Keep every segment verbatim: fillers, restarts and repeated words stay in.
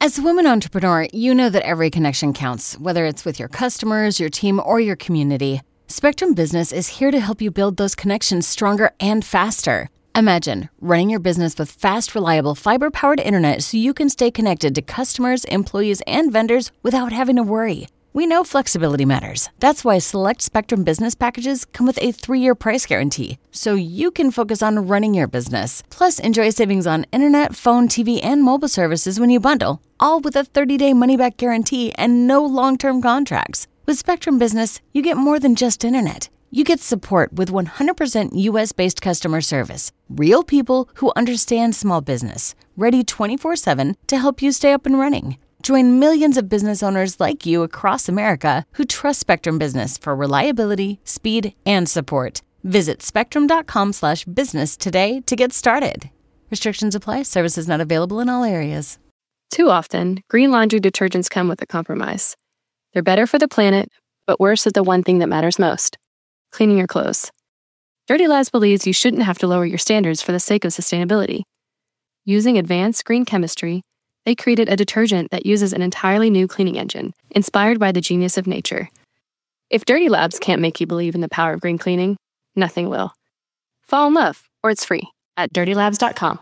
As a woman entrepreneur, you know that every connection counts, whether it's with your customers, your team, or your community. Spectrum Business is here to help you build those connections stronger and faster. Imagine running your business with fast, reliable, fiber-powered internet so you can stay connected to customers, employees, and vendors without having to worry. We know flexibility matters. That's why select Spectrum Business packages come with a three-year price guarantee, so you can focus on running your business. Plus, enjoy savings on internet, phone, T V, and mobile services when you bundle, all with a thirty-day money-back guarantee and no long-term contracts. With Spectrum Business, you get more than just internet. You get support with one hundred percent U S-based customer service. Real people who understand small business, ready twenty-four seven to help you stay up and running. Join millions of business owners like you across America who trust Spectrum Business for reliability, speed, and support. Visit spectrum.com slash business today to get started. Restrictions apply. Services not available in all areas. Too often, green laundry detergents come with a compromise. They're better for the planet, but worse at the one thing that matters most, cleaning your clothes. Dirty Labs believes you shouldn't have to lower your standards for the sake of sustainability. Using advanced green chemistry, they created a detergent that uses an entirely new cleaning engine, inspired by the genius of nature. If Dirty Labs can't make you believe in the power of green cleaning, nothing will. Fall in love, or it's free, at dirty labs dot com.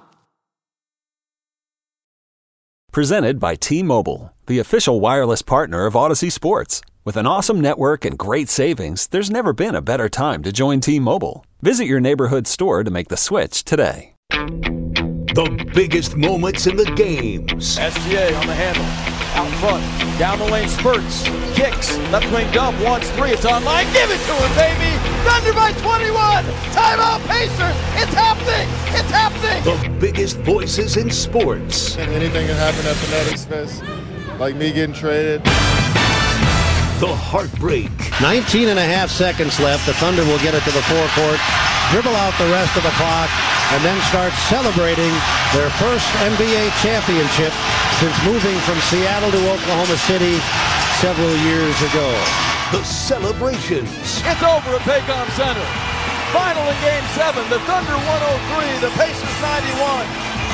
Presented by T-Mobile, the official wireless partner of Odyssey Sports. With an awesome network and great savings, there's never been a better time to join T-Mobile. Visit your neighborhood store to make the switch today. The biggest moments in the games. S G A on the handle. Out front. Down the lane spurts. Kicks. Left wing dump. Wants three. It's online. Give it to him, baby. Thunder by twenty-one. Timeout Pacers. It's happening. It's happening. The biggest voices in sports. Anything can happen at Fanatics Fest. Like me getting traded. The heartbreak. nineteen and a half seconds left. The Thunder will get it to the forecourt, dribble out the rest of the clock, and then start celebrating their first N B A championship since moving from Seattle to Oklahoma City several years ago. The celebrations. It's over at Paycom Center. Final in Game seven. The Thunder one oh three. The Pacers ninety-one.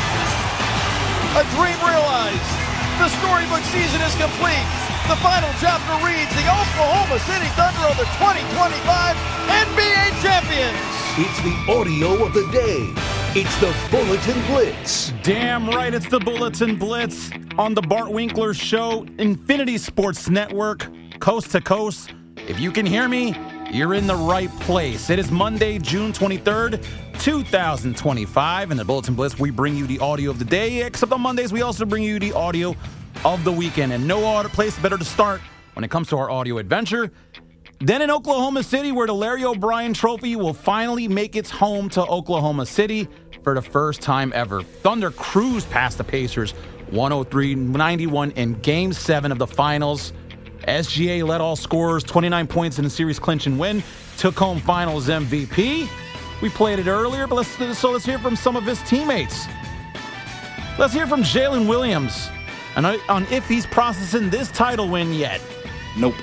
A dream realized. The storybook season is complete. The final chapter reads, the Oklahoma City Thunder are the twenty twenty-five N B A champions. It's the audio of the day. It's the Bulletin Blitz. Damn right, it's the Bulletin Blitz on the Bart Winkler Show, Infinity Sports Network, coast to coast. If you can hear me, you're in the right place. It is Monday, June twenty-third, two thousand twenty-five. In the Bulletin Blitz, we bring you the audio of the day, except on Mondays, we also bring you the audio of the weekend. And no other place better to start when it comes to our audio adventure than in Oklahoma City, where the Larry O'Brien Trophy will finally make its home to Oklahoma City for the first time ever. Thunder cruised past the Pacers one oh three ninety-one in Game seven of the Finals. S G A led all scorers, twenty-nine points in the series clinching win, took home Finals M V P. We played it earlier, but let's, so let's hear from some of his teammates. Let's hear from Jalen Williams and on if he's processing this title win yet. Nope.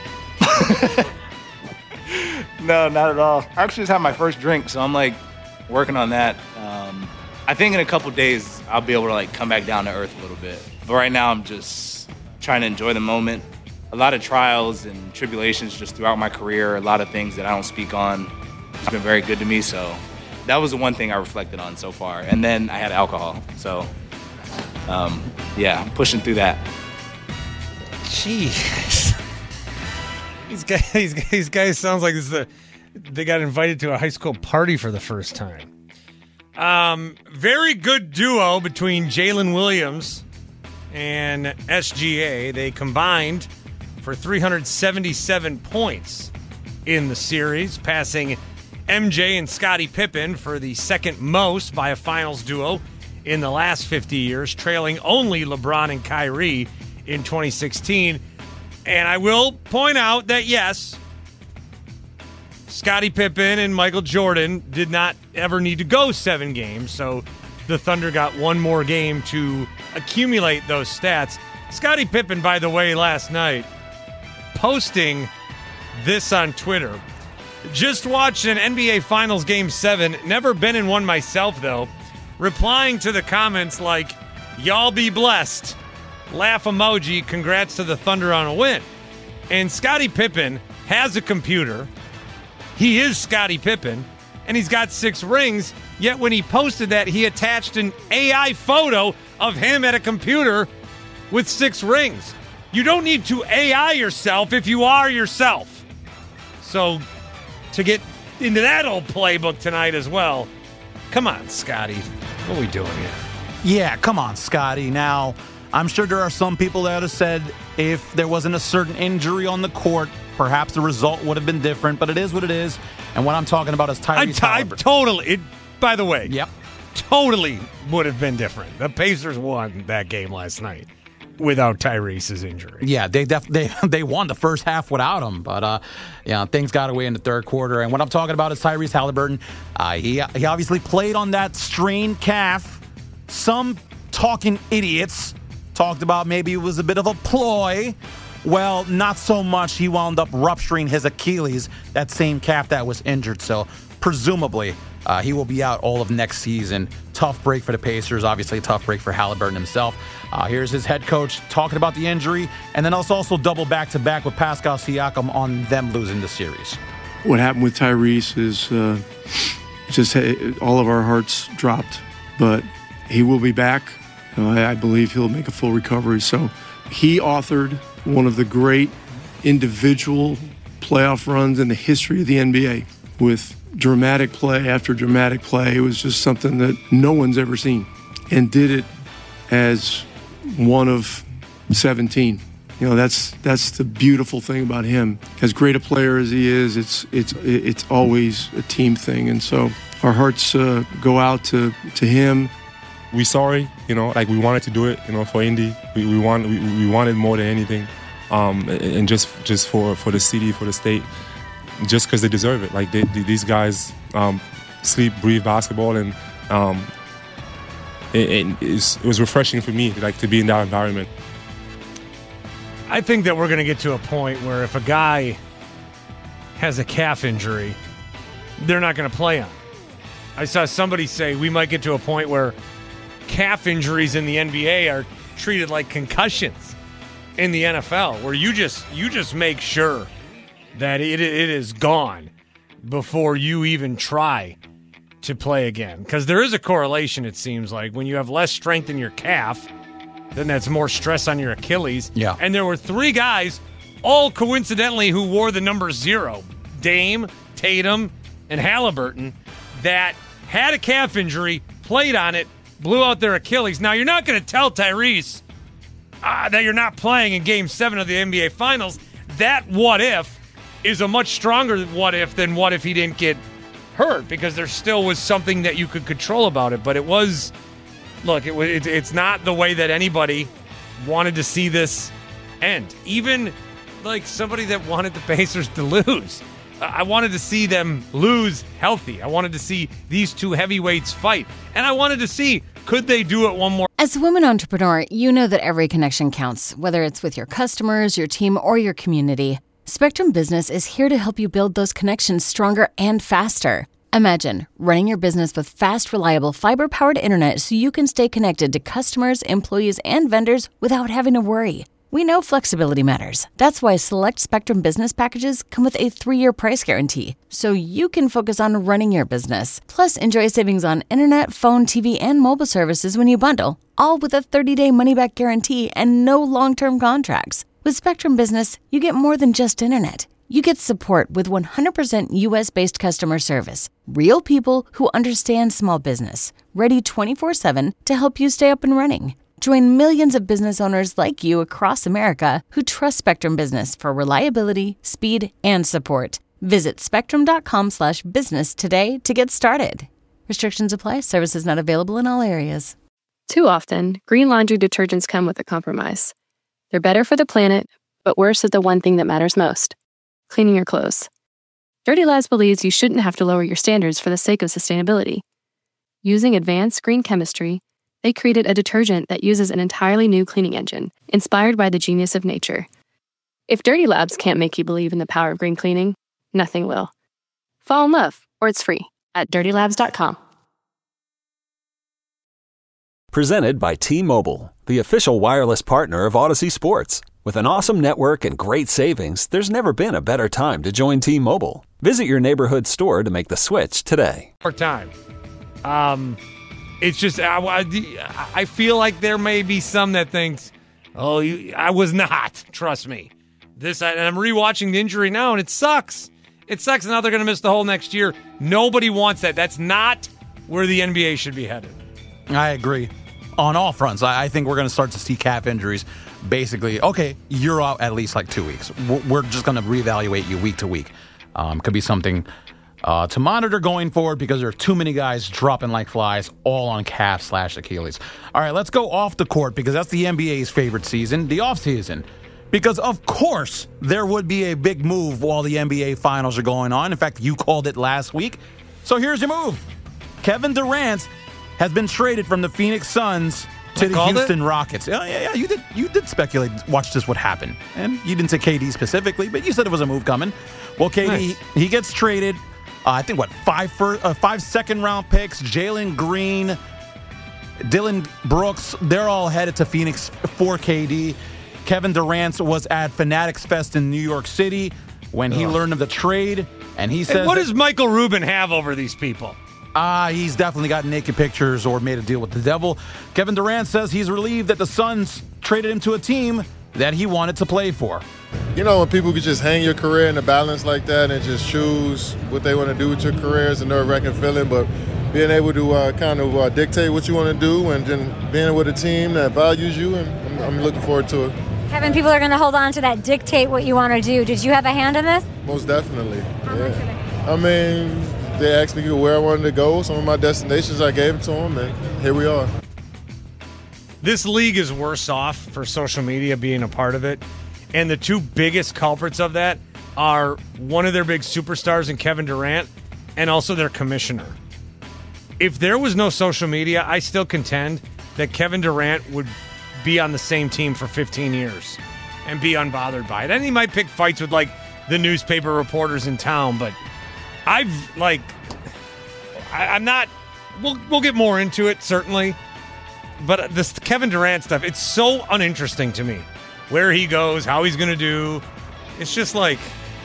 No, not at all. I actually just had my first drink, so I'm like working on that. Um, I think in a couple days I'll be able to like come back down to earth a little bit. But right now I'm just trying to enjoy the moment. A lot of trials and tribulations just throughout my career, a lot of things that I don't speak on. It's been very good to me, so that was the one thing I reflected on so far. And then I had alcohol, so um, yeah, I'm pushing through that. Jeez. These guys, these, these guys sounds like this is a, they got invited to a high school party for the first time. Um, very good duo between Jalen Williams and S G A. They combined for three hundred seventy-seven points in the series, passing M J and Scottie Pippen for the second most by a finals duo in the last fifty years, trailing only LeBron and Kyrie in twenty sixteen. And I will point out that, yes, Scottie Pippen and Michael Jordan did not ever need to go seven games, so the Thunder got one more game to accumulate those stats. Scottie Pippen, by the way, last night, posting this on Twitter. Just watched an N B A Finals Game seven. Never been in one myself, though. Replying to the comments like, y'all be blessed. laugh emoji, congrats to the Thunder on a win. And Scottie Pippen has a computer. He is Scottie Pippen, and he's got six rings. Yet when he posted that, he attached an A I photo of him at a computer with six rings. You don't need to A I yourself if you are yourself. So to get into that old playbook tonight as well, come on, Scotty. What are we doing here? Yeah, come on, Scotty. Now, I'm sure there are some people that have said if there wasn't a certain injury on the court, perhaps the result would have been different, but it is what it is. And what I'm talking about is Tyrese I, I Haliburton. Totally. It, by the way, yep, totally would have been different. The Pacers won that game last night without Tyrese's injury. Yeah, they def- they they won the first half without him, but uh, yeah, things got away in the third quarter. And what I'm talking about is Tyrese Haliburton. Uh, he he obviously played on that strained calf. Some talking idiots talked about maybe it was a bit of a ploy. Well, not so much. He wound up rupturing his Achilles, that same calf that was injured. So presumably uh, he will be out all of next season. Tough break for the Pacers. Obviously a tough break for Haliburton himself. Uh, here's his head coach talking about the injury, and then also, also double back-to-back with Pascal Siakam on them losing the series. What happened with Tyrese is uh, just all of our hearts dropped, but he will be back. Uh, I believe he'll make a full recovery. So he authored one of the great individual playoff runs in the history of the N B A with dramatic play after dramatic play. It was just something that no one's ever seen, and did it as one of seventeen. You know, that's that's the beautiful thing about him. As great a player as he is, it's it's it's always a team thing, and so our hearts uh, go out to to him. We sorry, you know, like we wanted to do it, you know, for Indy. We we want we, we wanted more than anything, um, and just just for, for the city, for the state, just because they deserve it. Like they, these guys um, sleep, breathe basketball, and um, it, it, it was refreshing for me, like to be in that environment. I think that we're going to get to a point where if a guy has a calf injury, they're not going to play him. I saw somebody say we might get to a point where calf injuries in the N B A are treated like concussions in the N F L, where you just you just make sure that it it is gone before you even try to play again. Because there is a correlation, it seems like. When you have less strength in your calf, then that's more stress on your Achilles. Yeah. And there were three guys, all coincidentally, who wore the number zero. Dame, Tatum, and Haliburton, that had a calf injury, played on it, blew out their Achilles. Now, you're not going to tell Tyrese uh, that you're not playing in Game seven of the N B A Finals. That what if is a much stronger what if than what if he didn't get hurt, because there still was something that you could control about it. But it was, look, it, it, it's not the way that anybody wanted to see this end. Even like somebody that wanted the Pacers to lose. I wanted to see them lose healthy. I wanted to see these two heavyweights fight. And I wanted to see, could they do it one more? As a woman entrepreneur, you know that every connection counts, whether it's with your customers, your team, or your community. Spectrum Business is here to help you build those connections stronger and faster. Imagine running your business with fast, reliable, fiber-powered internet so you can stay connected to customers, employees, and vendors without having to worry. We know flexibility matters. That's why select Spectrum Business packages come with a three-year price guarantee, so you can focus on running your business. Plus, enjoy savings on internet, phone, T V, and mobile services when you bundle, all with a thirty-day money-back guarantee and no long-term contracts. With Spectrum Business, you get more than just internet. You get support with one hundred percent U S-based customer service. Real people who understand small business, ready twenty-four seven to help you stay up and running. Join millions of business owners like you across America who trust Spectrum Business for reliability, speed, and support. Visit spectrum.com slash business today to get started. Restrictions apply. Services not available in all areas. Too often, green laundry detergents come with a compromise. They're better for the planet, but worse at the one thing that matters most: cleaning your clothes. Dirty Labs believes you shouldn't have to lower your standards for the sake of sustainability. Using advanced green chemistry, they created a detergent that uses an entirely new cleaning engine, inspired by the genius of nature. If Dirty Labs can't make you believe in the power of green cleaning, nothing will. Fall in love, or it's free, at dirty labs dot com. Presented by T-Mobile, the official wireless partner of Odyssey Sports. With an awesome network and great savings, there's never been a better time to join T-Mobile. Visit your neighborhood store to make the switch today. More time. Um, it's just, I, I feel like there may be some that thinks, oh, you, I was not. Trust me. This, and I'm rewatching the injury now, and it sucks. It sucks, and now they're going to miss the whole next year. Nobody wants that. That's not where the N B A should be headed. I agree. On all fronts, I, I think we're going to start to see calf injuries. Basically, okay, you're out at least like two weeks. We're, we're just going to reevaluate you week to week. Um, could be something uh, to monitor going forward because there are too many guys dropping like flies, all on calf slash Achilles. All right, let's go off the court because that's the N B A's favorite season, the offseason. Because, of course, there would be a big move while the N B A Finals are going on. In fact, you called it last week. So here's your move. Kevin Durant has been traded from the Phoenix Suns to the Houston it? Rockets. Yeah, yeah, yeah. You did, you did speculate, watch this would happen. And you didn't say K D specifically, but you said it was a move coming. Well, K D, nice. he gets traded. Uh, I think, what, five, first, uh, five second-round picks, Jalen Green, Dylan Brooks, they're all headed to Phoenix for K D. Kevin Durant was at Fanatics Fest in New York City when he Ugh. learned of the trade, and he says... And what does Michael Rubin have over these people? Ah, uh, he's definitely got naked pictures or made a deal with the devil. Kevin Durant says he's relieved that the Suns traded him to a team that he wanted to play for. You know, when people could just hang your career in the balance like that and just choose what they want to do with your career, it's a nerve-wracking feeling, but being able to uh, kind of uh, dictate what you want to do and then being with a team that values you, and I'm, I'm looking forward to it. Kevin, people are going to hold on to that dictate what you want to do. Did you have a hand in this? Most definitely. How yeah. much of it? I mean, they asked me where I wanted to go. Some of my destinations, I gave it to them, and here we are. This league is worse off for social media being a part of it. And the two biggest culprits of that are one of their big superstars in Kevin Durant and also their commissioner. If there was no social media, I still contend that Kevin Durant would be on the same team for fifteen years and be unbothered by it. And he might pick fights with, like, the newspaper reporters in town, but I've, like, I, I'm not, we'll, we'll get more into it, certainly, but this Kevin Durant stuff, it's so uninteresting to me. Where he goes, how he's going to do, it's just, like,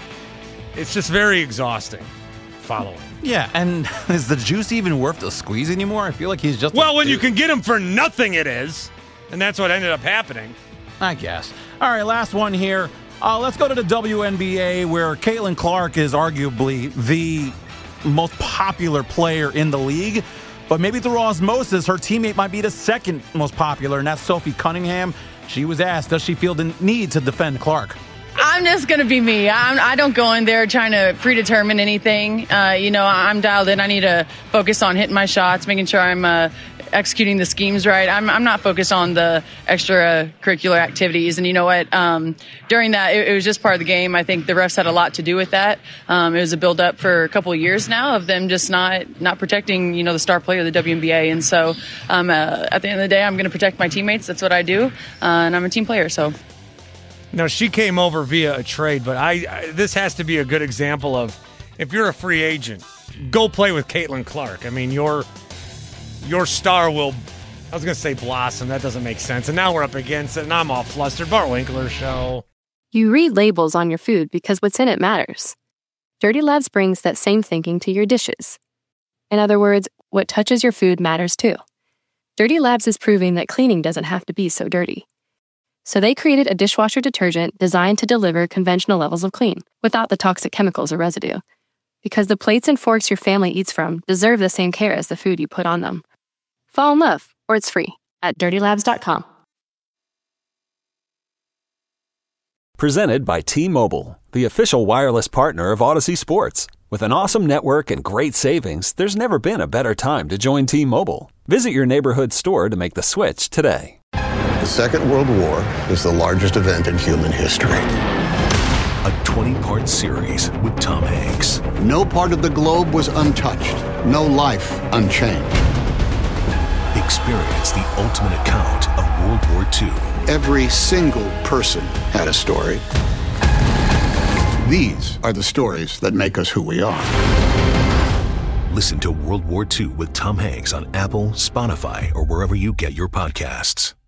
it's just very exhausting following. Yeah, and is the juice even worth the squeeze anymore? I feel like he's just... Well, when dude. you can get him for nothing, it is. And that's what ended up happening. I guess. All right, last one here. Uh, let's go to the W N B A, where Caitlin Clark is arguably the most popular player in the league. But maybe through osmosis, her teammate might be the second most popular, and that's Sophie Cunningham. She was asked, does she feel the need to defend Clark? I'm just going to be me. I'm, I don't go in there trying to predetermine anything. Uh, you know, I'm dialed in. I need to focus on hitting my shots, making sure I'm uh, executing the schemes right. I'm, I'm not focused on the extracurricular activities. And you know what? Um, during that, it, it was just part of the game. I think the refs had a lot to do with that. Um, it was a build-up for a couple of years now of them just not not protecting, you know, the star player of the W N B A. And so um, uh, at the end of the day, I'm going to protect my teammates. That's what I do. Uh, and I'm a team player, so... Now, she came over via a trade, but I, I this has to be a good example of if you're a free agent, go play with Caitlin Clark. I mean, your your star will, I was going to say blossom. That doesn't make sense. And now we're up against it, and I'm all flustered. Bart Winkler Show. You read labels on your food because what's in it matters. Dirty Labs brings that same thinking to your dishes. In other words, what touches your food matters too. Dirty Labs is proving that cleaning doesn't have to be so dirty. So they created a dishwasher detergent designed to deliver conventional levels of clean without the toxic chemicals or residue. Because the plates and forks your family eats from deserve the same care as the food you put on them. Fall in love, or it's free, at dirty labs dot com. Presented by T-Mobile, the official wireless partner of Odyssey Sports. With an awesome network and great savings, there's never been a better time to join T-Mobile. Visit your neighborhood store to make the switch today. The Second World War is the largest event in human history. A twenty-part series with Tom Hanks. No part of the globe was untouched. No life unchanged. Experience the ultimate account of World War Two. Every single person had a story. These are the stories that make us who we are. Listen to World War Two with Tom Hanks on Apple, Spotify, or wherever you get your podcasts.